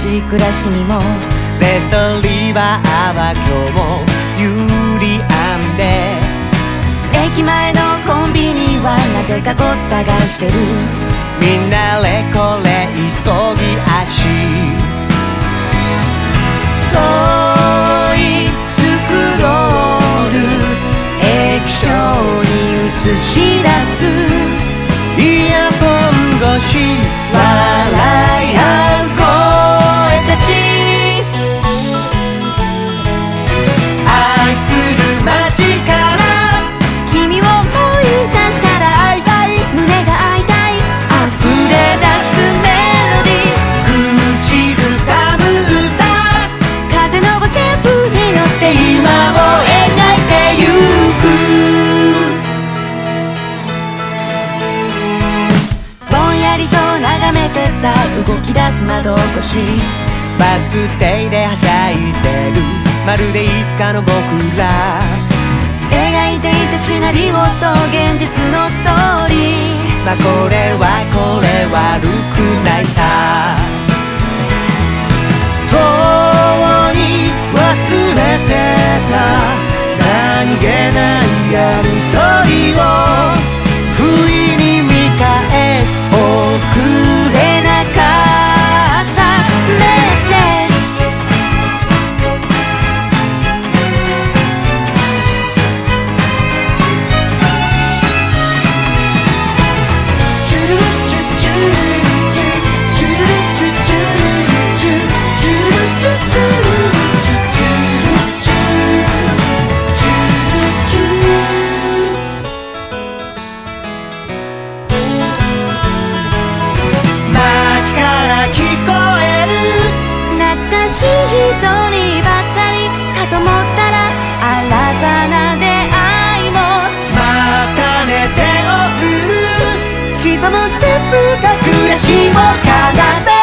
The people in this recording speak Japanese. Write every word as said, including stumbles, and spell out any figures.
しい暮らしにもレッドリバーは今日もユリアンで、 駅前のコンビニはなぜかごった返してる。 みんなレコレ急ぎ足、 遠いスクロール液晶に映し出す。 イヤホン越し笑い合う声たち、 愛する街から君を思い出したら会いたい、 胸が開いたい、溢れ出すメロディー、 口ずさむ歌、 風の五線譜に乗って今を描いてゆく。 ぼんやりと眺めてた動き出す窓越し、 バス停ではしゃいでるまるでいつかの僕ら、 描いていたシナリオと現実のストーリー。 まあこれはこれ悪くないさ。遠に忘れてた何気ないやりとりを不意に見返す、 送れなかったメッセージ、チュルルチュチュルルチュチュルルチュチュルルチュチュルルチュチュルルチュチュルチュチュルチュ。 街から聞こえる懐かしい人にばったりかと思ったら新たな出会いも、 またね手を振る刻むステップが暮らしを奏で